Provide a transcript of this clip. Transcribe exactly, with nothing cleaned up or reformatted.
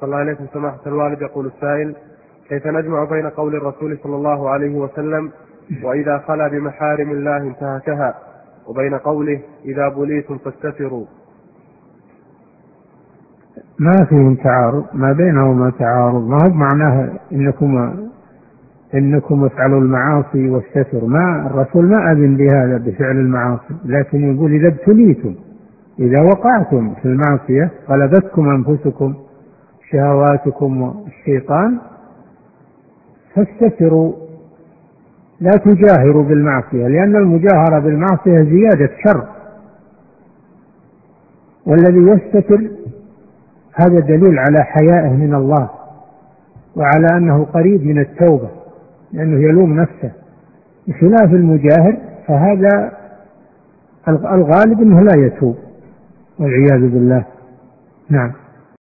صلى الله عليه سماحة الوالد. يقول السائل: كيف نجمع بين قول الرسول صلى الله عليه وسلم وإذا خلا بمحارم الله انتهكها، وبين قوله إذا بليتم فاستتروا؟ ما فيهم تعارض، ما بينهما تعارض، ما هو معناه إنكم إنكم افعلوا المعاصي والستر، ما الرسول ما أذن بهذا بفعل المعاصي، لكن يقول إذا ابتليتم، إذا وقعتم في المعصية غلبتكم أنفسكم شهواتكم والشيطان فاستتروا، لا تجاهروا بالمعصية، لأن المجاهرة بالمعصية زيادة شر، والذي يستتر هذا دليل على حيائه من الله وعلى أنه قريب من التوبة، لأنه يلوم نفسه، بخلاف المجاهر فهذا الغالب أنه لا يتوب والعياذ بالله. نعم.